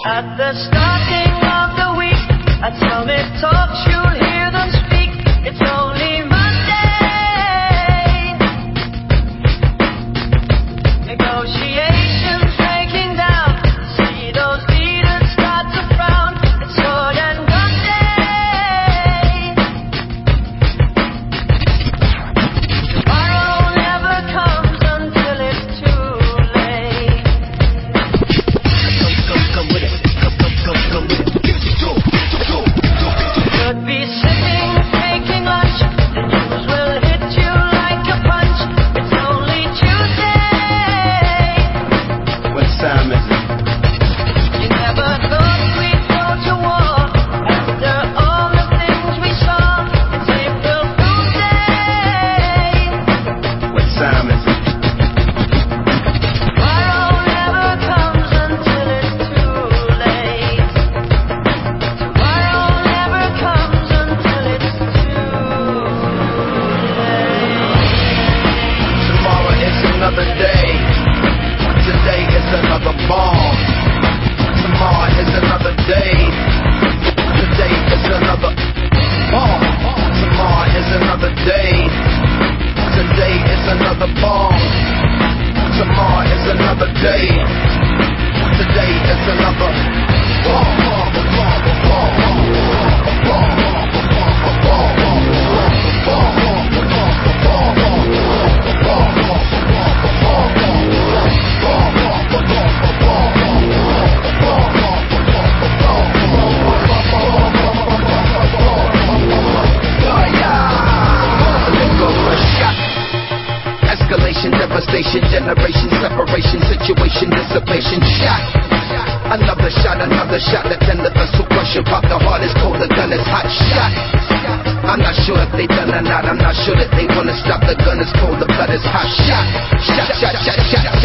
At the starting of the week, at Summit Talks, you'll hear them speak. It's only Monday. Negotiations breaking down. See those leaders start to frown. It's sword and gun day. Tomorrow never comes until it's too late. Come with it. Come with it. Could be sitting, taking lunch. The news will hit you like a punch. It's only Tuesday. What time is it? You never thought we'd go to war after all the things we saw. It's April Fool's Day. What time is it? Tomorrow never comes until it's too late. Tomorrow never comes until it's too late. Tomorrow is another day. Today is another bomb. Tomorrow is another day. Today is another bomb. Tomorrow is another day. Today is another bomb. Tomorrow is another day. Today is another bomb. Escalation, devastation, generation, separation, situation, dissipation, shot. Another shot that then the vessel crushing. Pop the heart is cold, the gun is hot. Shot. I'm not sure if they done or not. I'm not sure that they wanna stop. The gun is cold, the blood is hot. Shot.